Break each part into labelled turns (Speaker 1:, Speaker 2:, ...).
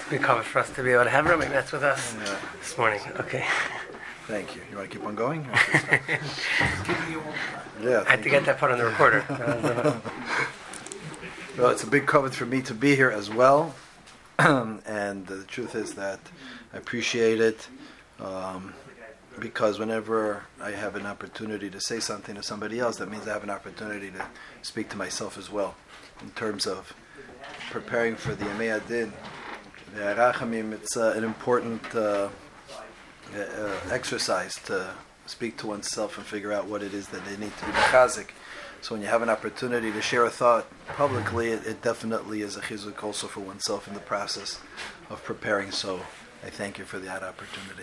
Speaker 1: Big cover for us to be able to have Rabbi Metz with us this morning. Okay.
Speaker 2: Thank you. You want to keep on going?
Speaker 1: Yeah. I had to get that part on the recorder.
Speaker 2: Well, it's a big cover for me to be here as well. And the truth is that I appreciate it because whenever I have an opportunity to say something to somebody else, that means I have an opportunity to speak to myself as well in terms of preparing for the Yemei Adin. The Arachamim, it's an important exercise to speak to oneself and figure out what it is that they need to be mechazik. So when you have an opportunity to share a thought publicly, it definitely is a chizuk also for oneself in the process of preparing. So I thank you for that opportunity.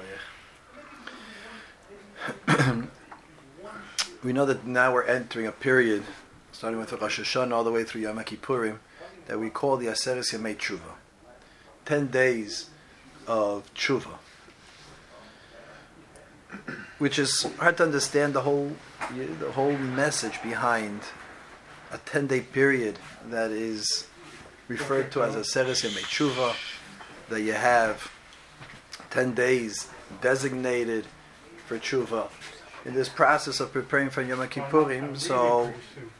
Speaker 2: We know that now we're entering a period, starting with Rosh Hashanah all the way through Yom Kippurim, that we call the Aseres Yemei Tshuva. 10 days of Tshuva. Which is hard to understand the whole message behind a 10-day period that is referred to as Aseres Yemei Tshuva, that you have 10 days designated for Tshuva. In this process of preparing for Yom Kippurim, so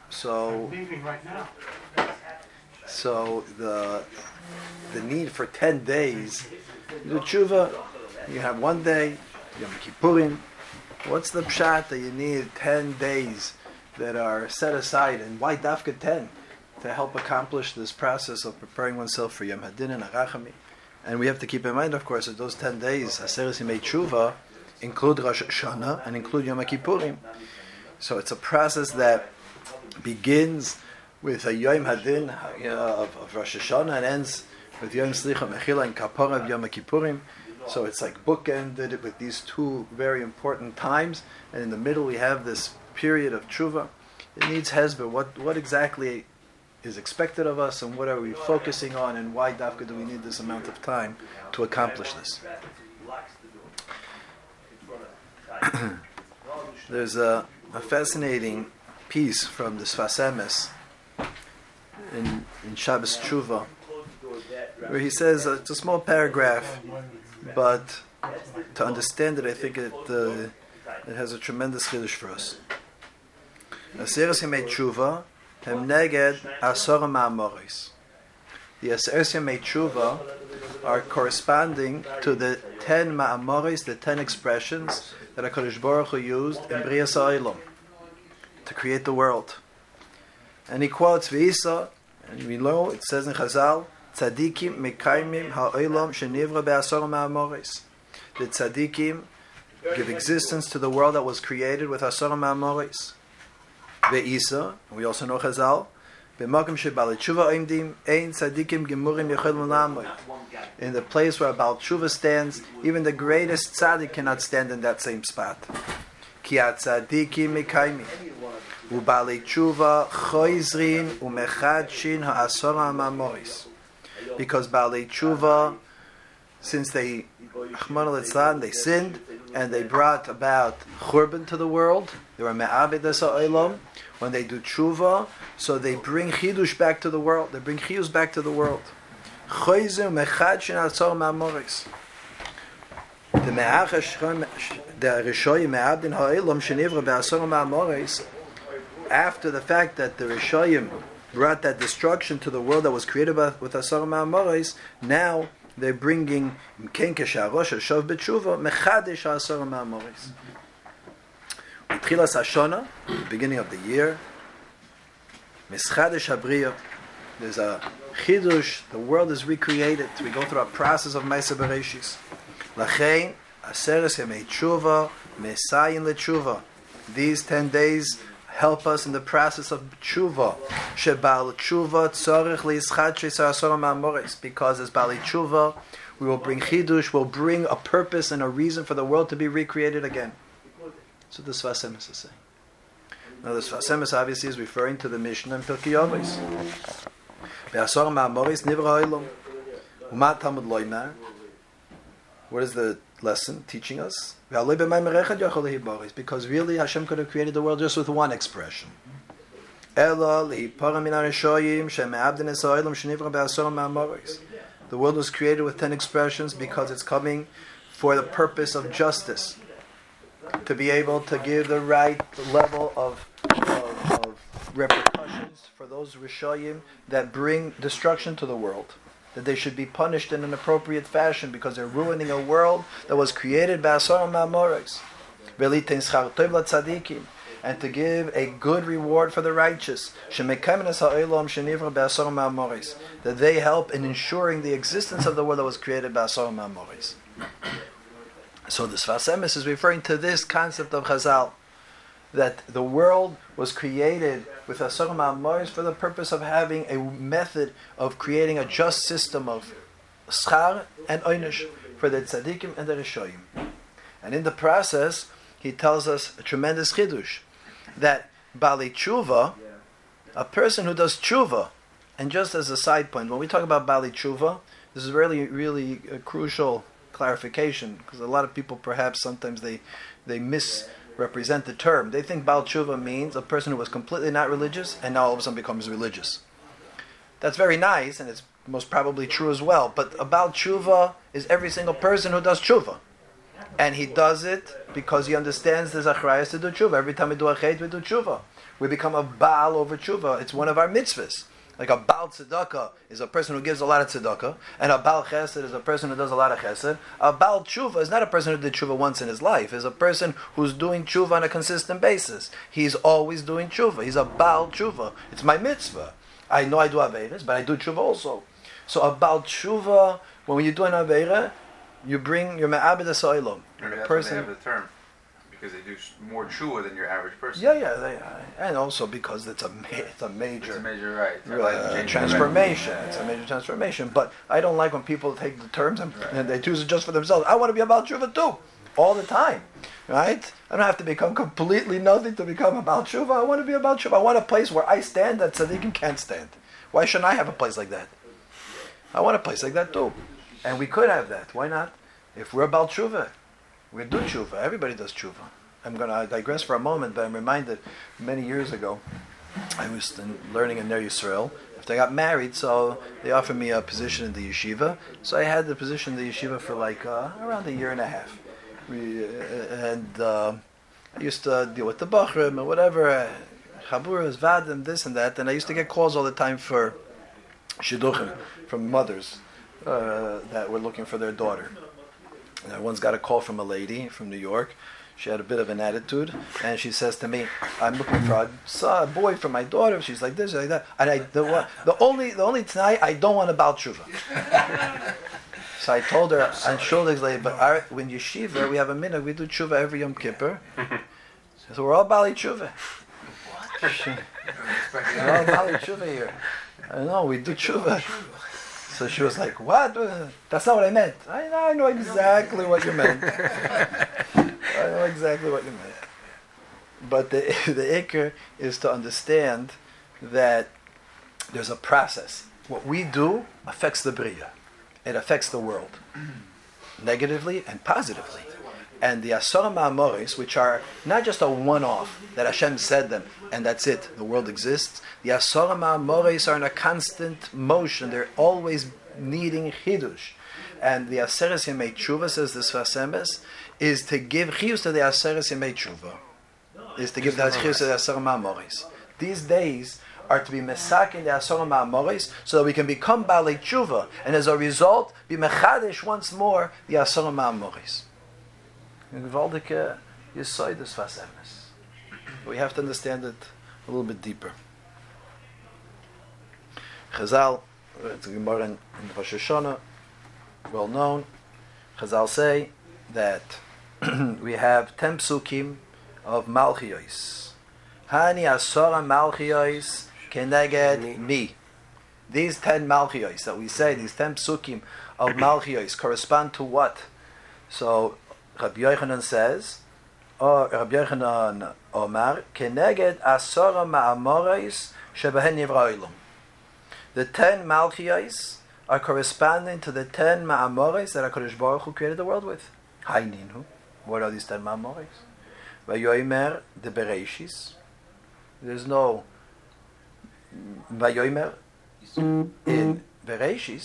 Speaker 2: the need for 10 days, the Tshuva, you have one day, Yom Kippurim. What's the pshat that you need 10 days that are set aside, and why dafka 10? To help accomplish this process of preparing oneself for Yom Hadin and Arachami. And we have to keep in mind, of course, that those 10 days, Aseres Yemei Tshuva, include Rosh Hashanah and include Yom Kippurim. So it's a process that begins with a Yom Hadin of Rosh Hashanah and ends with Yom Slicha Mechila and Kapara of Yom Kippurim. So it's like bookended with these two very important times, and in the middle we have this period of tshuva. It needs hezber. What exactly is expected of us, and what are we focusing on, and why dafka do we need this amount of time to accomplish this? There's a fascinating piece from the Sfas Emes in Shabbos Tshuva, where he says, it's a small paragraph, but to understand it, I think it has a tremendous chiddush for us. Aseres Yemei Tshuva hem neged asor ma'amoris. The Aseres Yemei Tshuva are corresponding to the 10 ma'amoris, the 10 expressions that HaKadosh Baruch Hu used in Brias HaOlam to create the world. And he quotes V'isa, and we know, it says in Chazal, Tzadikim mekaimim ha'olam shenivra be'asor ma'amoris. The tzadikim give existence to the world that was created with asor ma'amoris. Ve'isa, we also know Chazal, be'makom shebal tshuva oimdim ein tzadikim gemurim yechol l'lamoy. In the place where Baal Tshuva stands, even the greatest tzaddik cannot stand in that same spot. Ki tzadikim mekaimim u'balei tshuva choizrin u'mechadshin ha'asor ma'amoris. Because Baalei Tshuva, since they sinned and they brought about churban to the world, they were me'abed ha'olam. When they do Tshuva, so they bring chidush back to the world. They bring chiyus back to the world. The after the fact that the Rishoyim brought that destruction to the world that was created with Asar Ma'amoris, now they're bringing Mkenkesh HaRosh HaShov B'Tshuva Mechadesh HaAsar Ma'amoris. B'Tchilas HaShona, beginning of the year, Mischadesh HaBriya, there's a Chidush, the world is recreated. We go through a process of Ma'aseh Bereshis. Lachein, Aseres Yemei Tshuva, Mesayin LeTshuva. These 10 days help us in the process of tshuva. Shebal tshuva tzorich liischadshis ha'asor ma'amoris. Because as Bali tshuva, we will bring chidush, will bring a purpose and a reason for the world to be recreated again. So the Sfas Emes is saying. Now the Sfas Emes obviously is referring to the Mishnah in Pirkei Avos. Be'asor ma'amoris nivra ha'olam. U'ma Talmud loymar. What is the lesson teaching us? Because really Hashem could have created the world just with one expression. The world was created with 10 expressions because it's coming for the purpose of justice. To be able to give the right level of repercussions for those Rishayim that bring destruction to the world. That they should be punished in an appropriate fashion because they're ruining a world that was created by Asar Ma'amoros. And to give a good reward for the righteous. That they help in ensuring the existence of the world that was created by Asar Ma'amoros. So the Sfas Emes is referring to this concept of Chazal, that the world was created with Asar Ma'amoros for the purpose of having a method of creating a just system of schar and oynish for the tzaddikim and the rishoyim. And in the process, he tells us a tremendous chidush, that Bali Tshuva, a person who does tshuva, and just as a side point, when we talk about Bali Tshuva, this is really a crucial clarification, because a lot of people perhaps sometimes they misrepresent the term. They think Bal Tshuva means a person who was completely not religious and now all of a sudden becomes religious. That's very nice, and it's most probably true as well, but a Bal Tshuva is every single person who does tshuva. And he does it because he understands there's achrayas to do tshuva. Every time we do a chet, we do tshuva. We become a Baal over tshuva. It's one of our mitzvahs. Like a Baal tzedakah is a person who gives a lot of tzedakah, and a Baal chesed is a person who does a lot of chesed. A Baal tshuva is not a person who did tshuva once in his life. It's a person who's doing tshuva on a consistent basis. He's always doing tshuva. He's a Baal tshuva. It's my mitzvah. I know I do aveirahs, but I do tshuva also. So a Baal tshuva, when you do an aveirah, you bring your me'abed ha'olam.
Speaker 3: Maybe that's why they have the term, because they do more tshuva than your average person.
Speaker 2: And also because it's a major
Speaker 3: right.
Speaker 2: Transformation. It's a major transformation. But I don't like when people take the terms and they choose it just for themselves. I want to be about tshuva too, all the time, right? I don't have to become completely nothing to become about tshuva. I want to be about tshuva. I want a place where I stand that tzaddikim can't stand. Why shouldn't I have a place like that? I want a place like that too. And we could have that. Why not? If we're about tshuva, we do tshuva. Everybody does tshuva. I'm going to digress for a moment, but I'm reminded many years ago, I was learning in Ner Yisrael. After I got married, so they offered me a position in the yeshiva. So I had the position in the yeshiva for around a year and a half. I used to deal with the bachrim and whatever, chaburas, vadim, this and that. And I used to get calls all the time for shidduchim from mothers that were looking for their daughter. And I once got a call from a lady from New York. She had a bit of an attitude, and she says to me, "I'm looking for a boy for my daughter." She's like this, like that, and the only tonight I don't want about tshuva. So I told her, and shoulders later, but when yeshiva we have a minhag, we do tshuva every Yom Kippur, so we're all bali tshuva. We're all bali tshuva here. I know we do tshuva. So she was like, "What? That's not what I meant." I know exactly what you meant. But the ikr is to understand that there's a process. What we do affects the bria. It affects the world, negatively and positively. And the Asar Ma'amoros, which are not just a one-off, that Hashem said them, and that's it, the world exists. The Asar Ma'amoros are in a constant motion. They're always needing chidush. And the Aseres Yemei Tshuva, says the Sfas Emes, is to give chiyus to the Aseres Yemei Tshuva. Is to give the chiyus to the Asar Ma'amoros. These days are to be mesak in the Asar Ma'amoros so that we can become Balei Tshuva. And as a result, be mechadish once more the Asar Ma'amoros. Gewaldige Yesod des Sfas Emes. We have to understand it a little bit deeper. Chazal, it's a Gemara in Rosh Hashanah, well known. Chazal say that we have 10 psukim of Malchiyos. Hani Asara Malchiyos keneged mi. These 10 Malchiyos that we say, these 10 psukim of Malchiyos correspond to what? So Rabbi Yochanan says, Rabbi Yochanan Omar, keneged Asara Ma'amoros shebehen nivra olam. The 10 Malchiyos are corresponding to the 10 Ma'amoros that HaKadosh Baruch Hu created the world with. Haininu. What are these 10 Ma'amoros? Vayomer the Bereishis. There's no Vayomer in Bereishis.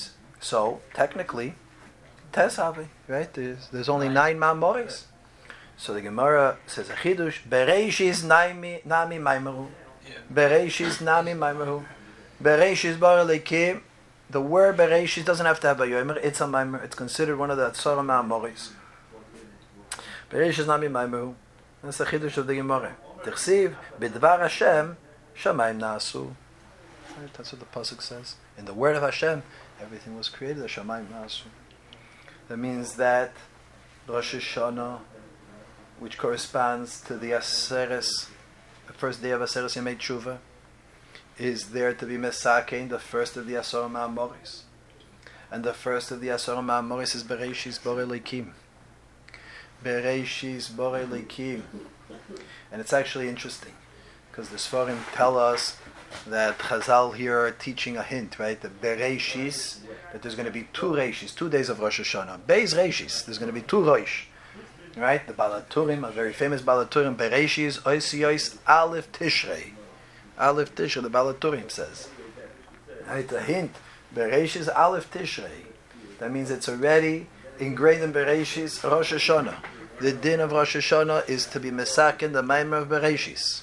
Speaker 2: So technically, Tesavi, right? There's only 9 Ma'amoris. So the Gemara says a chidush. Bereishis nami maimeru. Bereishis nami maimeru. Bereishis bar lekim. The word Bereishis doesn't have to have a yomer. It's a maimer. It's considered one of the Tzara Ma'amoris. Bereishis nami maimeru. That's the chidush of the Gemara. Tichsiv b'dvar Hashem shamayim nasu. Right, that's what the pasuk says. In the word of Hashem, everything was created. The shamayim nasu. That means that Rosh Hashanah, which corresponds to the Aseres, the first day of Aseres Yemei Tshuva, is there to be Mesakein, the first of the Asor Ma'amoris. And the first of the Asor Ma'amoris is Bereishis Borei Leikim. Bereishis Borei Leikim. And it's actually interesting, because the Sforim tell us that Chazal here are teaching a hint, right? The Bereishis, that there's going to be 2 Reishis, 2 days of Rosh Hashanah. Beis Reishis, there's going to be 2 Rosh. Right? The Balaturim, a very famous Balaturim, Bereishis, Oisiyos, Aleph Tishrei. Aleph Tishrei, the Balaturim says. Right? A hint, Bereishis, Aleph Tishrei. That means it's already ingrained in Bereishis, Rosh Hashanah. The din of Rosh Hashanah is to be Mesakin, the Maimer of Bereishis.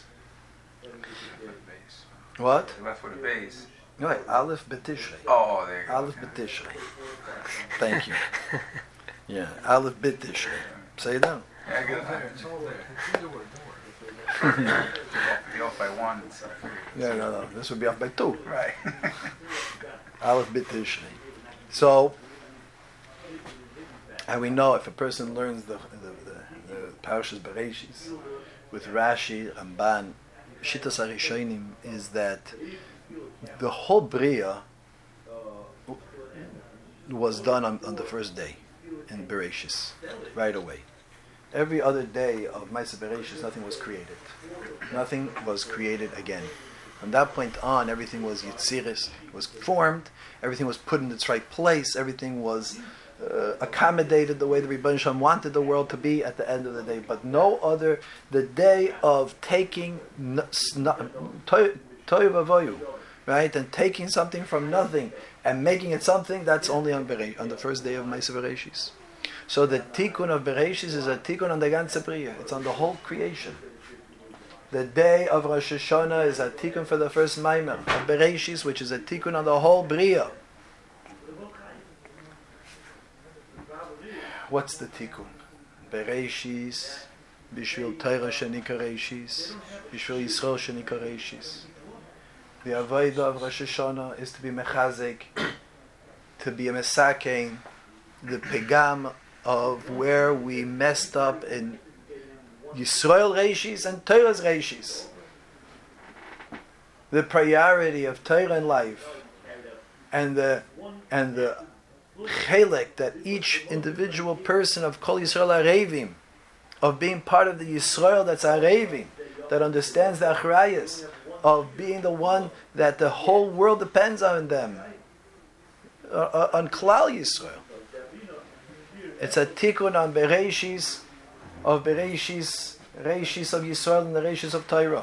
Speaker 2: What?
Speaker 3: Left with a base.
Speaker 2: Right, Aleph B'Tishrei.
Speaker 3: Oh, there you go.
Speaker 2: Aleph B'Tishrei. Thank you. Yeah, Aleph B'Tishrei. Say it down.
Speaker 3: Yeah, I get it there. It's all there. Be off by 1. So
Speaker 2: Yeah, no. This would be off by 2.
Speaker 3: right.
Speaker 2: Aleph B'Tishrei. So, and we know if a person learns the Parashas Bereishis with Rashi, Ramban, Shittas HaRishonim, is that the whole Bria was done on the first day in Bereishis, right away. Every other day of Ma'aseh Bereishis, nothing was created. Nothing was created again. From that point on, everything was Yitziris, was formed, everything was put in its right place, everything was accommodated the way the Rebbeinu Shalom wanted the world to be at the end of the day. But no other, the day of taking Toy Vavoyu, right, and taking something from nothing and making it something, that's only on the first day of Ma'aseh Bereishis. So the tikkun of Bereishis is a tikkun on the ganze Bria. It's on the whole creation. The day of Rosh Hashanah is a tikkun for the first Maimer of Bereishis, which is a tikkun on the whole Bria. What's the tikkun? Bereishis, Bishvil Torah shenika Reishis, Bishvil Yisrael shenika Reishis. The avodah of Rosh Hashanah is to be mechazek, to be a mesakein, the pegam of where we messed up in Yisrael Reishis and Torah's Reishis. The priority of Torah in life and the chelek that each individual person of Kol Yisrael Arevim, of being part of the Yisrael that's Arevim, that understands the achrayas, of being the one that the whole world depends on them, on Klal Yisrael. It's a tikkun on Bereishis, Reishis of Yisrael and the Reishis of Torah.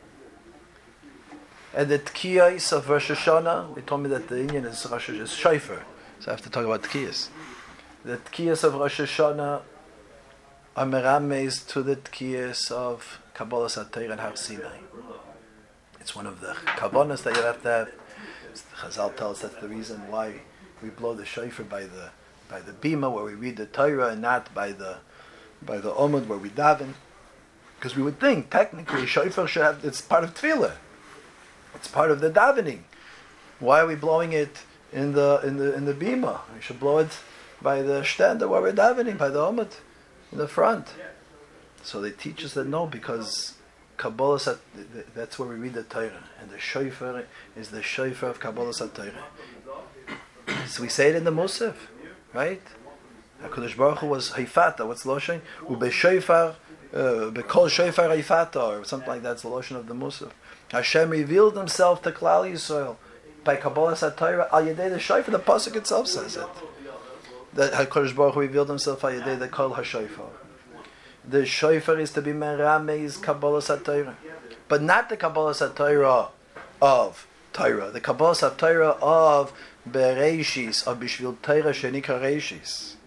Speaker 2: And the Tkiyos of Rosh Hashanah, they told me that the Indian is Shofar, so I have to talk about Tkiyos. The Tkiyos of Rosh Hashanah are merames to the Tkiyos of Kabbalah HaTorah and Har Sinai. It's one of the kavanas that you have to have. Chazal tells us that's the reason why we blow the shofar by the bima where we read the Torah and not by the omud where we daven, because we would think technically shofar should have, it's part of tefillah, it's part of the davening. Why are we blowing it in the bima? We should blow it by the shtender where we're davening, by the omud in the front. So they teach us that no, because Kabbalah, that's where we read the Torah, and the shofar is the shofar of Kabbalah HaTorah. So we say it in the Musaf, right? HaKadosh Baruch Hu was Haifata. What's the Loshen? Ubeshofar, Bekol Shofar Haifata, or something like that. It's the Loshen of the Musaf. Hashem revealed Himself to Klal Yisrael by Kabbalah HaTorah al Yedei the Shofar. The pasuk itself says it. That HaKadosh Baruch Hu revealed Himself al Yedei the Kol HaShofar. The shofar is to be merameis Kabbalah HaTorah, but not the Kabbalah HaTorah of Torah. The Kabbalah HaTorah of bereishis, or bishvil Torah shenikra reishis.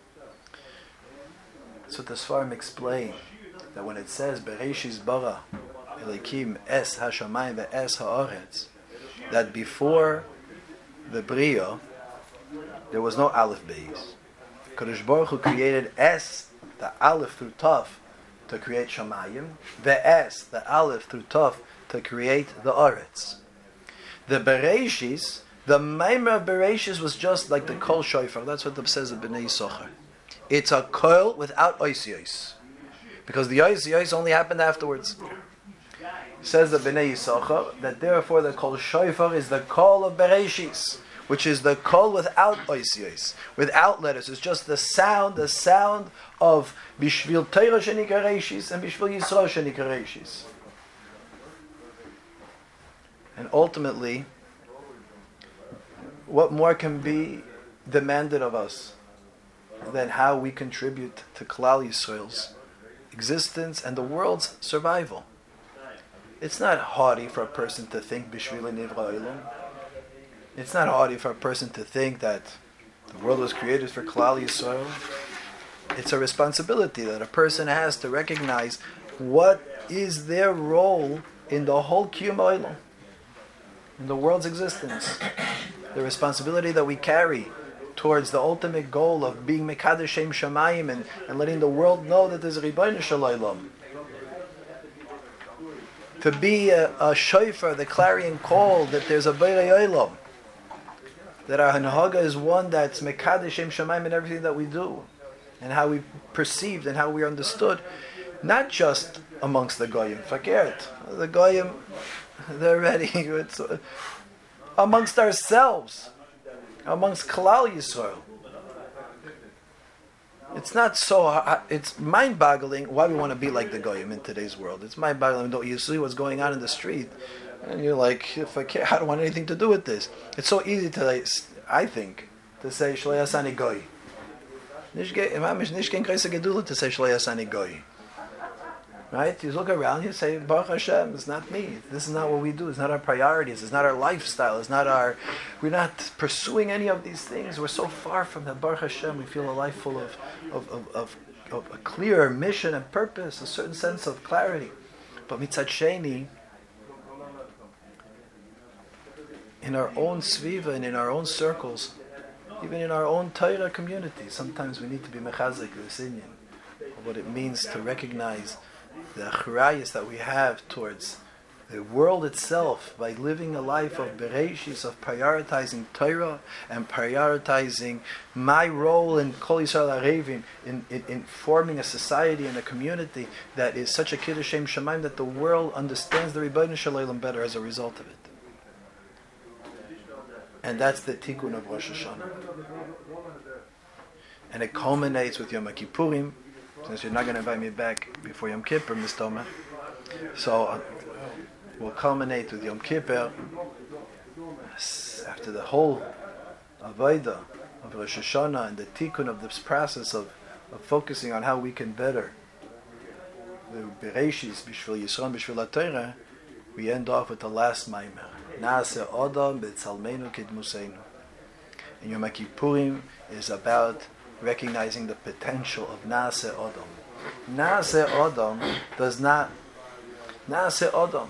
Speaker 2: So the Sfarim explain that when it says bereishis bara Elikim es hashamayim ve'es ha'aretz, that before the Bria there was no Aleph Beis. Kadosh Baruch Hu created Es, the Aleph through Tav, to create Shamayim, the Es, the Aleph through Tav, to create the Aretz. The Bereshis, the Maimer of Bereshis was just like the Kol Shofar. That's what the says of Bnei Yisachar. It's a Kol without Oisiyos, because the Oisiyos only happened afterwards. Says the Bnei Yisachar that therefore the Kol Shofar is the Kol of Bereshis, which is the Kol without Oisiyos, without letters. It's just the sound of Bishvil Torah shenikra reishis and Bishvil Yisrael shenikra reishis. And ultimately, what more can be demanded of us than how we contribute to Klal Yisrael's existence and the world's survival? It's not haughty for a person to think Bishvil Nivra Olam. It's not haughty for a person to think that the world was created for Klal Yisrael. It's a responsibility that a person has to recognize what is their role in the whole Kiyum Olam, in the world's existence. The responsibility that we carry towards the ultimate goal of being Mekadosh Shem Shamayim and letting the world know that there's a Ribono Shel Olam. To be a shofar, the clarion call that there's a Borei Olam. That our Hanhaga is one that's Mekadosh Shem Shamayim in everything that we do, and how we perceived and how we understood, not just amongst the Goyim. Fakert, the Goyim, they're ready. It's amongst ourselves, amongst Klal Yisrael. It's not so. It's mind-boggling why we want to be like the Goyim in today's world. It's mind-boggling. Don't you see what's going on in the street? And you're like, if I care, I don't want anything to do with this. It's so easy to, I think, to say Shloi Asani Goy. Nish kein kreise gedula to say Shloi Asani Goy. Right? You look around, you say Baruch Hashem. It's not me. This is not what we do. It's not our priorities. It's not our lifestyle. We're not pursuing any of these things. We're so far from the Baruch Hashem. We feel a life full of a clear mission and purpose, a certain sense of clarity. But mitzad sheni, in our own sviva and in our own circles, even in our own Torah community, sometimes we need to be mechazik this inyan of what it means to recognize the achrayus that we have towards the world itself by living a life of bereshis, of prioritizing Torah and prioritizing my role in Kol Yisrael Arevim, in forming a society and a community that is such a kiddush Shem Shamayim that the world understands the Ribono Shel Olam better as a result of it. And that's the tikkun of Rosh Hashanah. And it culminates with Yom Kippurim, since you're not going to invite me back before Yom Kippur, Mr. Toma. So we'll culminate with Yom Kippur after the whole Avodah of Rosh Hashanah and the tikkun of this process of focusing on how we can better the Bereshis, Bishvil Yisrael, Bishvil HaTorah. We end off with the last Maimer. Naaseh Adam b'tzalmeinu kidmuseinu. And Yom Kippurim is about recognizing the potential of Naaseh Adam. Naaseh Adam does not. Naaseh Adam.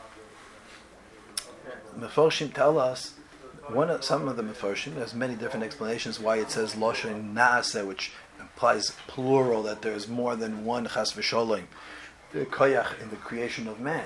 Speaker 2: Mefarshim tell us, some of the Mefarshim, there's many different explanations why it says Loshen Naaseh, which implies plural, that there is more than one Chas v'Sholem, the koyach in the creation of man.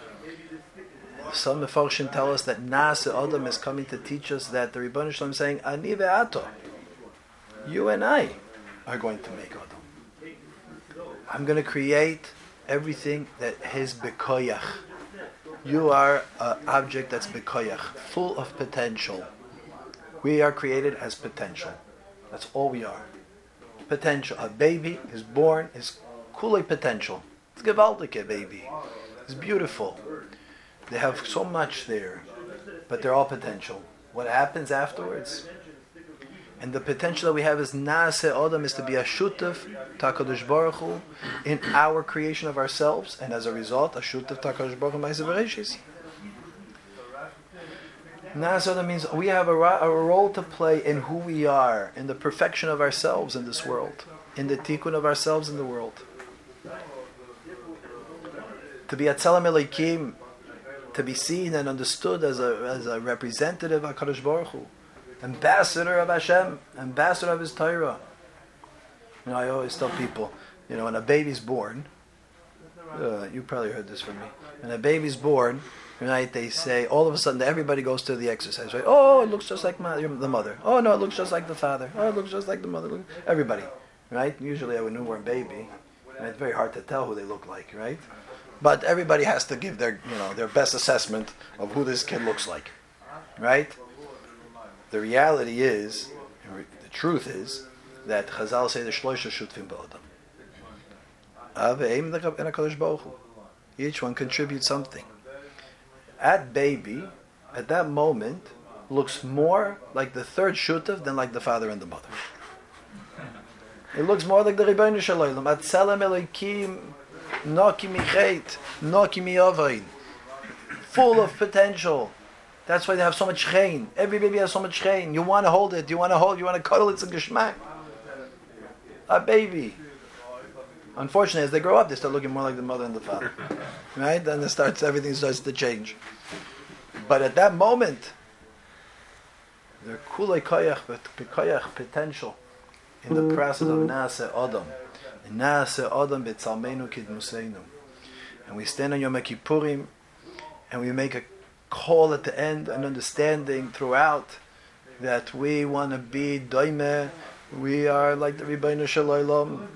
Speaker 2: Some Mefarshim tell us that Naaseh Adam is coming to teach us that the Ribono Shel Olam is saying, Ani ve'ato, you and I are going to make Adam. I'm going to create everything that is bekoyach. You are an object that's bekoyach, full of potential. We are created as potential. That's all we are. Potential. A baby is born, is kulei potential. It's gewaltig, a baby. It's beautiful. They have so much there, but they're all potential. What happens afterwards? And the potential that we have is Naaseh Adam, is to be a shutef to HaKadosh Baruch Hu in our creation of ourselves, and as a result, a shutef to HaKadosh Baruch Hu Ma'aseh Bereshis. Nasa means we have a role to play in who we are, in the perfection of ourselves in this world, in the tikkun of ourselves in the world. To be Atzelam Elokim, to be seen and understood as a representative of HaKadosh Baruch Hu, ambassador of Hashem, ambassador of His Torah. I always tell people, when a baby's born, you probably heard this from me. When a baby's born, right, they say, all of a sudden, everybody goes to the exercise, right? Oh, it looks just like the mother. Oh, no, it looks just like the father. Oh, it looks just like the mother. Everybody, right? Usually a newborn baby, right? It's very hard to tell who they look like, right? But everybody has to give their best assessment of who this kid looks like, right? The reality is, the truth is, that Chazal say the Shloisha Shutvim Ba'odam. Av Eim and HaKadosh Baruch Hu. Each one contributes something. At baby, at that moment, looks more like the third Shutav than like the father and the mother. It looks more like the Rebbeinu Shalom. Atzelem Elokim Noki Michet, Noki Miovain. Full of potential. That's why they have so much chein. Every baby has so much chein. You want to hold it, you want to cuddle it, it's a geschmack. A baby. Unfortunately, as they grow up, they start looking more like the mother and the father. Right? Then everything starts to change. But at that moment, they're kulei koyach potential in the process of Naaseh Adam. Naaseh Adam b'tzalmeinu kidmuseinu. And we stand on Yom Kippurim, and we make a call at the end, an understanding throughout, that we want to be doimeh. We are like the Rebbeinu Shalom.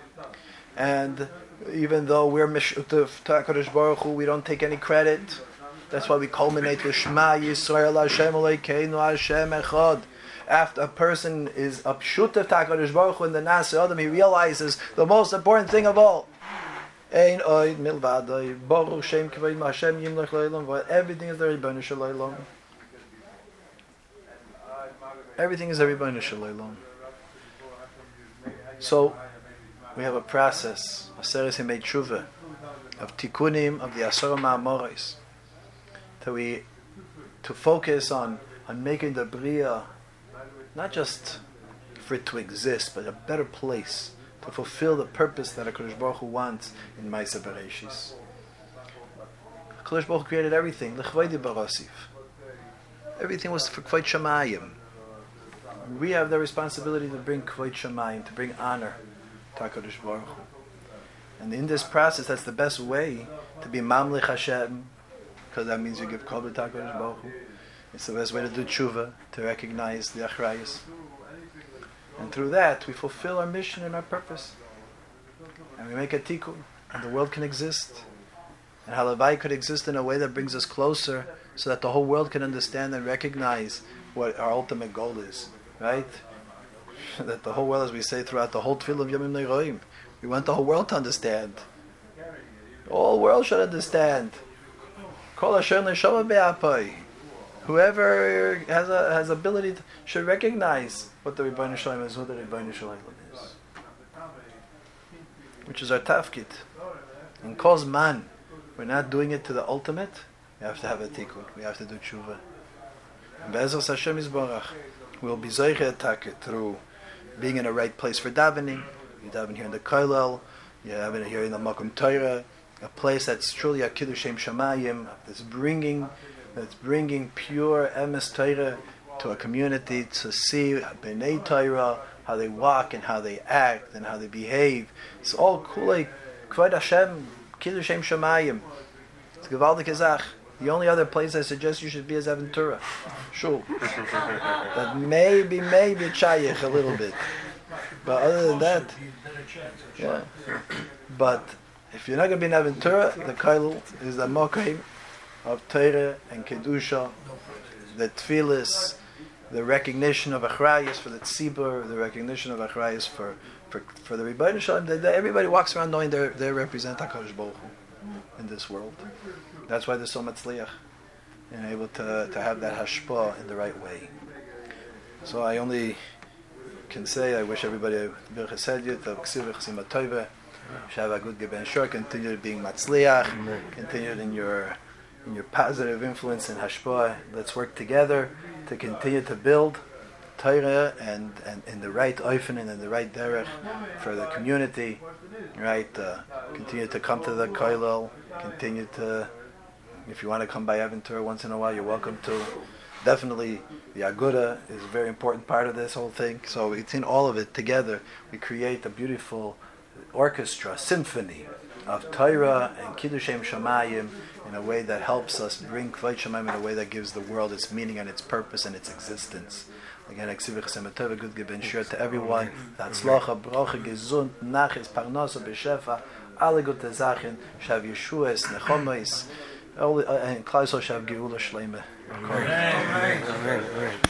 Speaker 2: And even though we're Mishutav to HaKadosh Baruch Hu, we don't take any credit. That's why we culminate with Shema Yisrael Hashem Elokeinu Hashem Echad. After a person is a Pshutav to HaKadosh Baruch Hu in the Naaseh Adam, he realizes the most important thing of all. Ein oid milvadoi, Baruch Shem Kavod Hashem Yimlech Leilam. Everything is the Rebbeinu Shalom. Everything is the Rebbeinu Shalom. So, we have a process, Aseres Yemei Tshuva, of tikkunim of the Asara Ma'amoros, to focus on making the Bria not just for it to exist, but a better place to fulfill the purpose that HaKadosh Baruch Hu wants in Ma'aseh Bereshis. HaKadosh Baruch Hu created everything, L'chvaydi Barasiv. Everything was for Kvod Shamayim. We have the responsibility to bring Kvod Shamayim, to bring honor to HaKadosh Baruch Hu. And in this process, that's the best way to be Mamlich Hashem, because that means you give Kol to HaKadosh Baruch Hu. It's the best way to do tshuva, to recognize the achrayus. And through that, we fulfill our mission and our purpose. And we make a tikkun, and the world can exist. And Halavai could exist in a way that brings us closer, so that the whole world can understand and recognize what our ultimate goal is. Right? That the whole world, as we say throughout the whole Tefillah of Yomim Neiroim, we want the whole world to understand. The whole world should understand. Kol asher neshama be'apai. Whoever has ability should recognize what the Rebbeinu Shalom is, who the Rebbeinu Shalom is, which is our tafkid. In Kol Zman, we're not doing it to the ultimate. We have to have a tikkun. We have to do tshuva. And Be'ezras Hashem Yisborach, we'll be zoiche attack through being in the right place for davening. You daven here in the Kollel, you daven here in the Makom Torah, a place that's truly a Kiddush Shem Shamayim, that's bringing pure emes Torah to a community, to see Bnei Torah, how they walk and how they act and how they behave. It's all kulei Kvod Hashem, Kiddush Shem Shamayim. It's Gevaldik Ezach. The only other place I suggest you should be is Aventura. Shul. That maybe chayich a little bit. But other than that, yeah. But if you're not going to be in Aventura, the Kollel is the Mokim of Torah and Kedusha, the Tfilis, the recognition of Achrayus for the Tzibur, the recognition of Achrayus for the Rebbeinu Shalom. Everybody walks around knowing they represent HaKadosh Baruch Hu in this world. That's why they're so matzliach and able to have that hashpah in the right way. So I only can say I wish everybody bir chesedyut of ksiv v'chesima tova, should have a good geben shor, continue being matzliach, continue in your and your positive influence in Hashpah. Let's work together to continue to build Torah and in the right oifen and in the right derech for the community, right? Continue to come to the kollel. Continue to, if you want to come by Aventura once in a while, you're welcome to. Definitely, the Aguda is a very important part of this whole thing. So it's in all of it together. We create a beautiful orchestra, symphony of Torah and Kiddushem Shamayim in a way that helps us bring Kvod Shamayim in a way that gives the world its meaning and its purpose and its existence. Again, good given sure to everyone. Tzlacha, bracha, gesund, nachis, parnasa, b'shefa, alle gute Sachen, shav Yeshuas, nechomais, and Klal Yisrael shav geula shleima.
Speaker 1: Amen. Amen.